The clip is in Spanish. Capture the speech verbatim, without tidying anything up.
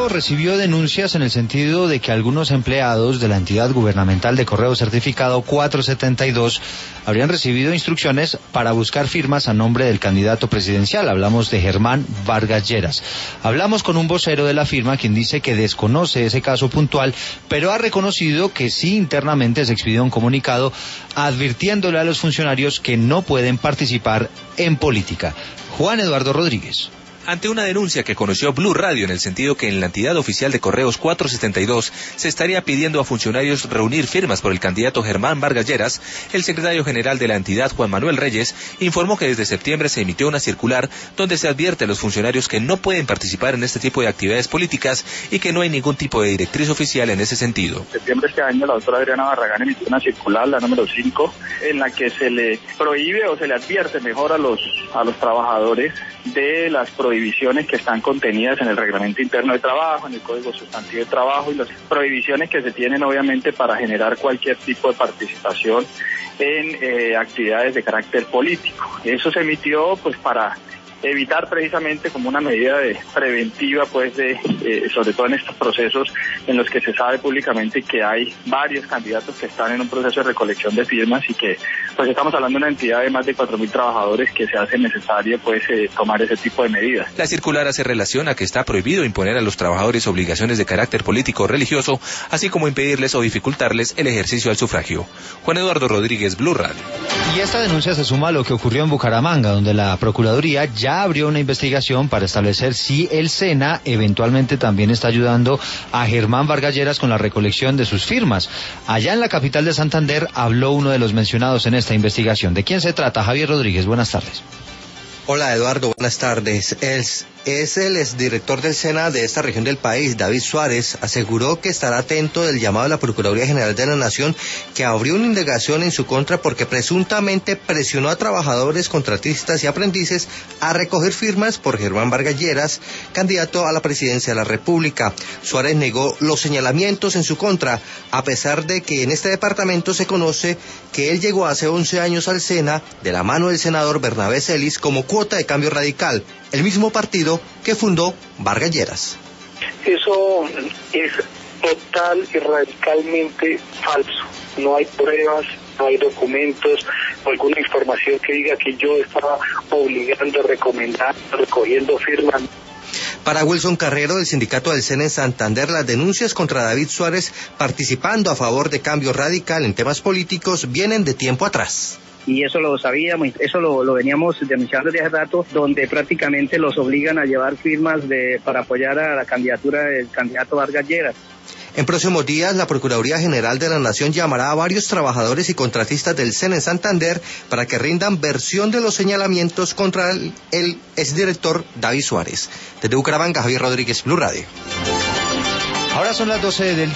Banco recibió denuncias en el sentido de que algunos empleados de la entidad gubernamental de correo certificado cuatrocientos setenta y dos habrían recibido instrucciones para buscar firmas a nombre del candidato presidencial. Hablamos de Germán Vargas Lleras. Hablamos con un vocero de la firma quien dice que desconoce ese caso puntual, pero ha reconocido que sí internamente se expidió un comunicado advirtiéndole a los funcionarios que no pueden participar en política. Juan Eduardo Rodríguez. Ante una denuncia que conoció Blue Radio en el sentido que en la entidad oficial de correos cuatrocientos setenta y dos se estaría pidiendo a funcionarios reunir firmas por el candidato Germán Vargas Lleras, el secretario general de la entidad, Juan Manuel Reyes, informó que desde septiembre se emitió una circular donde se advierte a los funcionarios que no pueden participar en este tipo de actividades políticas y que no hay ningún tipo de directriz oficial en ese sentido. En septiembre de este año la doctora Adriana Barragán emitió una circular, la número cinco, en la que se le prohíbe o se le advierte mejor a los, a los trabajadores de las prohibiciones que están contenidas en el reglamento interno de trabajo, en el código sustantivo de trabajo y las prohibiciones que se tienen obviamente para generar cualquier tipo de participación en eh, actividades de carácter político. Eso se emitió pues para evitar precisamente como una medida de preventiva, pues de eh, sobre todo en estos procesos en los que se sabe públicamente que hay varios candidatos que están en un proceso de recolección de firmas y que pues estamos hablando de una entidad de más de cuatro mil trabajadores que se hace necesario pues eh, tomar ese tipo de medidas. La circular hace relación a que está prohibido imponer a los trabajadores obligaciones de carácter político o religioso, así como impedirles o dificultarles el ejercicio del sufragio. Juan Eduardo Rodríguez, Blue Radio. Y esta denuncia se suma a lo que ocurrió en Bucaramanga, donde la Procuraduría ya abrió una investigación para establecer si el SENA eventualmente también está ayudando a Germán Vargas Lleras con la recolección de sus firmas. Allá en la capital de Santander habló uno de los mencionados en esta investigación. ¿De quién se trata? Javier Rodríguez, buenas tardes. Hola Eduardo, buenas tardes. Es, es el exdirector del SENA de esta región del país, David Suárez, aseguró que estará atento del llamado de la Procuraduría General de la Nación, que abrió una indagación en su contra porque presuntamente presionó a trabajadores, contratistas y aprendices a recoger firmas por Germán Vargas Lleras, candidato a la presidencia de la República. Suárez negó los señalamientos en su contra, a pesar de que en este departamento se conoce que él llegó hace once años al SENA de la mano del senador Bernabé Celis como cuota de Cambio Radical, el mismo partido que fundó Vargas Lleras. Eso es total y radicalmente falso. No hay pruebas, no hay documentos, o alguna información que diga que yo estaba obligando, recomendando, recogiendo firmas. Para Wilson Carrero, del sindicato del SENA en Santander, las denuncias contra David Suárez participando a favor de Cambio Radical en temas políticos vienen de tiempo atrás. Y eso lo sabíamos, eso lo, lo veníamos denunciando desde hace rato, donde prácticamente los obligan a llevar firmas de para apoyar a la candidatura del candidato Vargas Lleras. En próximos días, la Procuraduría General de la Nación llamará a varios trabajadores y contratistas del SENA en Santander para que rindan versión de los señalamientos contra el, el exdirector David Suárez. Desde Bucaramanga, Javier Rodríguez, Blue Radio. Ahora son las doce del día.